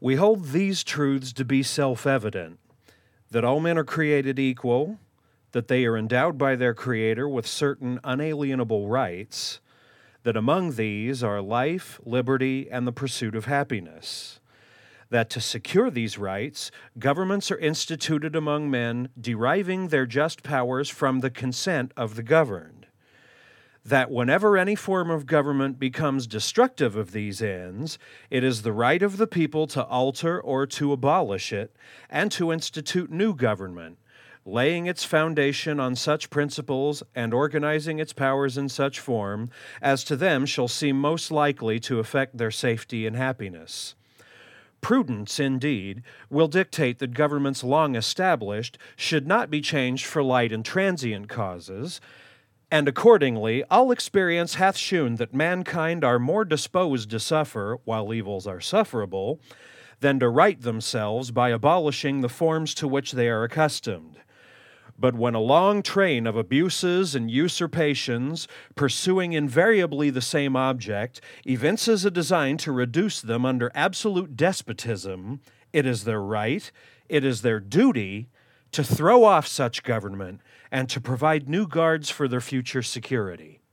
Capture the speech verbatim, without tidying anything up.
We hold these truths to be self-evident, that all men are created equal, that they are endowed by their Creator with certain unalienable rights, that among these are life, liberty, and the pursuit of happiness, that to secure these rights, governments are instituted among men, deriving their just powers from the consent of the governed, that whenever any form of government becomes destructive of these ends, it is the right of the people to alter or to abolish it, and to institute new government, laying its foundation on such principles and organizing its powers in such form as to them shall seem most likely to affect their safety and happiness. Prudence, indeed, will dictate that governments long established should not be changed for light and transient causes, and accordingly all experience hath shewn that mankind are more disposed to suffer, while evils are sufferable, than to right themselves by abolishing the forms to which they are accustomed. But when a long train of abuses and usurpations, pursuing invariably the same object, evinces a design to reduce them under absolute despotism, it is their right, it is their duty, to throw off such government and to provide new guards for their future security.